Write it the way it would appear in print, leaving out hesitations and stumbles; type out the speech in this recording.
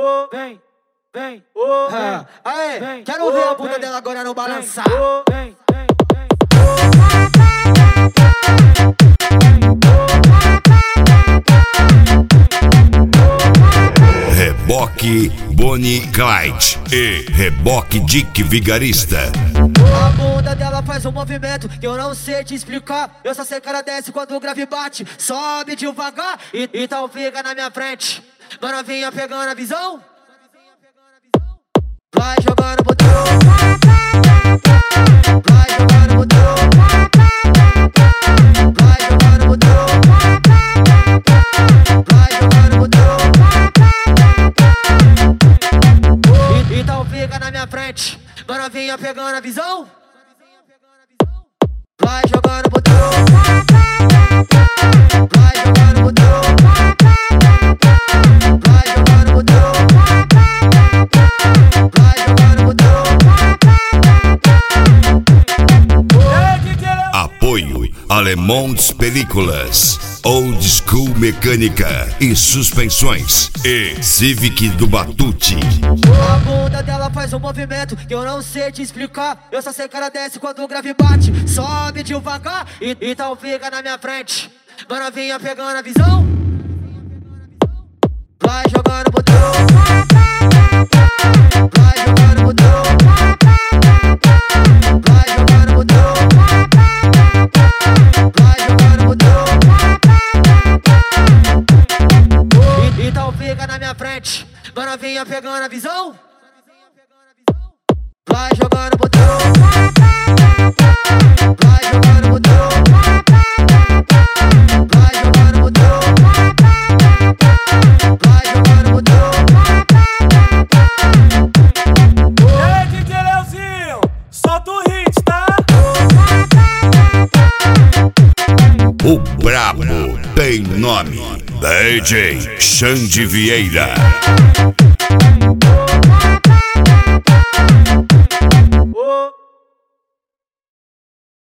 vem, vem, Aê, quero ver a bunda dela agora no balançar. vem, Reboque Bonnie Clyde e Reboque Dick Vigarista. A bunda dela faz um movimento que eu não sei te explicar. Eu só sei que ela desce quando o grave bate. Sobe devagar, então fica na minha frente. Vai novinha pegando a visão. Vai jogando botão. Vai jogando botão. Vai jogando botão. Vai jogando botão. Então fica na minha frente. Vai novinha pegando a visão. Vai jogando botão. Vai jogando botão. Vai jogando botão. Vai jogando botão. Apoio Alemães Películas, Old School Mecânica e Suspensões e Civic do Batute. A bunda dela faz um movimento que eu não sei te explicar. Eu só sei que ela desce quando o grave bate. Sobe devagar, então fica na minha frente. Vai novinha pegando a visão. Vai jogando botão. Vai jogando botão. Vai jogando botão. Vai jogando botão. Então fica na minha frente. Vai novinha pegando a visão. Vai jogando botão. Vai jogando botão. Vai jogando botão. Vai jogando botão. E aí, DJ Leozinho, solta o hit, tá? O brabo tem nome, DJ Xande Vieira.